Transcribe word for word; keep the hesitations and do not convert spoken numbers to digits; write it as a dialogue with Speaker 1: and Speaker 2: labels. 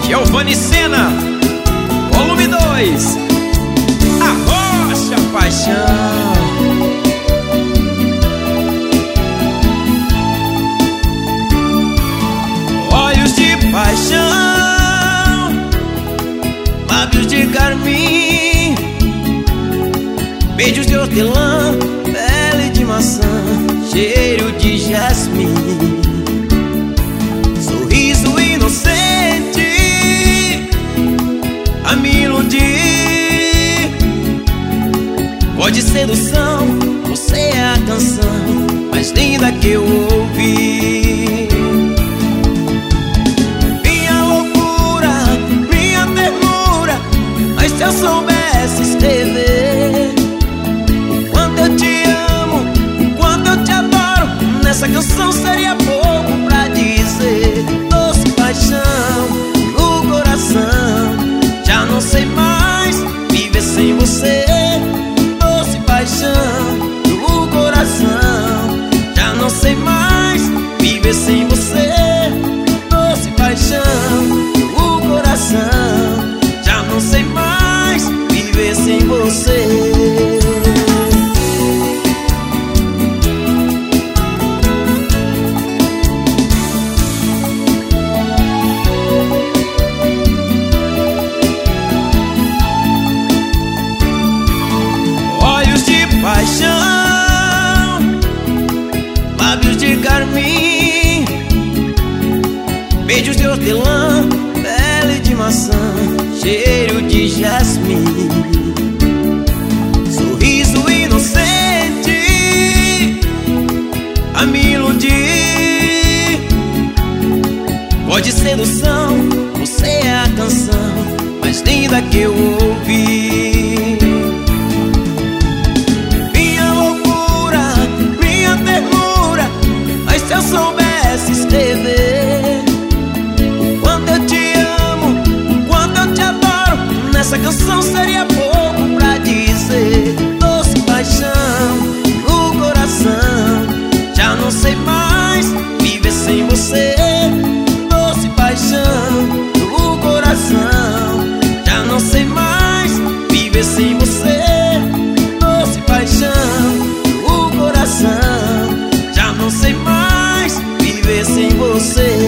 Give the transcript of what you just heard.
Speaker 1: Giovanni Sena, volume dois. A Rocha Paixão. Olhos de paixão, lábios de carmim, beijos de hortelã, pele de maçã, cheiro de jasmim, sorriso inocente a me iludir. Pode sedução, você é a canção mais linda que eu ouvi. Minha loucura, minha ternura, mas se eu soubesse escrever o quanto eu te amo, o quanto eu te adoro, nessa canção seria pouco pra dizer. Doce paixão no coração, já não sei mais viver sem você. Doce paixão no coração, já não sei mais viver sem você. Doce paixão no coração, já não sei mais viver sem você. Paixão, lábios de carmim, beijos de hortelã, pele de maçã, cheiro de jasmim, sorriso inocente a me iludir. Pode sedução, você é a canção mais linda que eu ouvi. Se eu soubesse escrever o quanto eu te amo, o quanto eu te adoro, nessa canção seria pouco pra dizer. Doce paixão no coração, já não sei mais viver sem você. Doce paixão no coração, já não sei mais viver sem você. Doce paixão no coração, já não sei mais viver sem você.